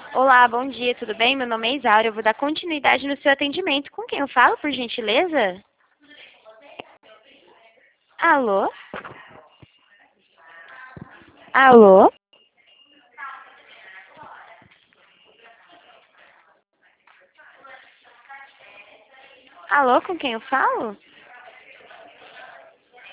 Olá, bom dia, tudo bem? Meu nome é Isaura, eu vou dar continuidade no seu atendimento. Com quem eu falo, por gentileza? Alô? Alô? Alô, com quem eu falo?